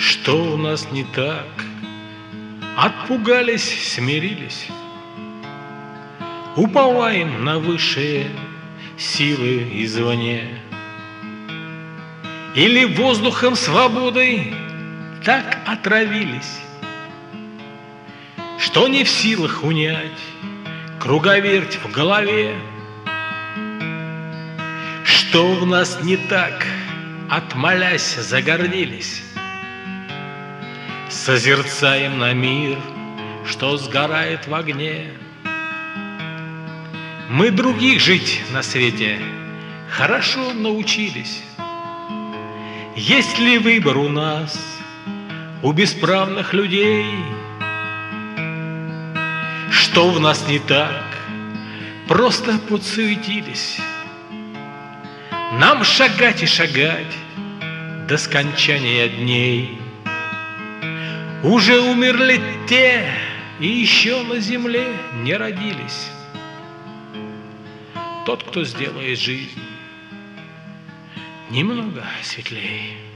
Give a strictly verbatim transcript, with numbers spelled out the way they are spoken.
Что у нас не так? Отпугались, смирились, уповаем на высшие силы извне. Или воздухом свободой так отравились, что не в силах унять круговерть в голове. Что в нас не так, отмолясь, загордились, созерцаем на мир, что сгорает в огне. Мы других жить на свете хорошо научились. Есть ли выбор у нас, у бесправных людей? Что в нас не так, просто подсуетились. Нам шагать и шагать до скончания дней. Уже умерли те, и еще на земле не родились. Тот, кто сделает жизнь немного светлей.